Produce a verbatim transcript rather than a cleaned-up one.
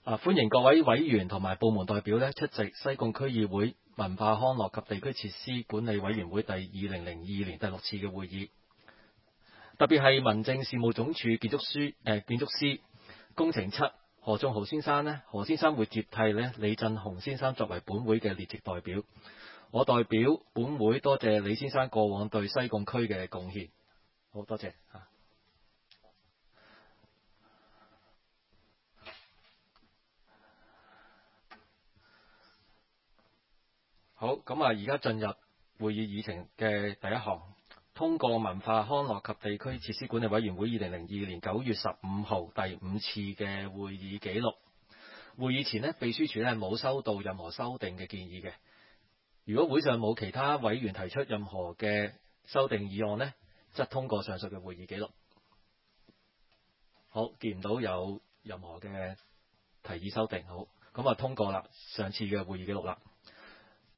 啊，歡迎各位委員同埋部門代表咧出席西貢區議會文化康樂及地區設施管理委員會第二零零二年第六次嘅會議。特別係民政事務總署建築師誒、呃、建築師工程七何仲豪先生呢，何先生會接替咧李振雄先生作為本會嘅列席代表。我代表本會多謝李先生過往對西貢區嘅貢獻。好多謝啊！好，咁啊，而家進入會議議程嘅第一項，通過文化康樂及地區設施管理委員會二零零二年九月十五號第五次嘅會議記錄。會議前呢，秘書處咧冇收到任何修訂嘅建議嘅。如果會上冇其他委員提出任何嘅修訂議案呢，則通過上述嘅會議記錄。好，見唔到有任何嘅提議修訂，好，咁啊通過啦，上次嘅會議記錄啦。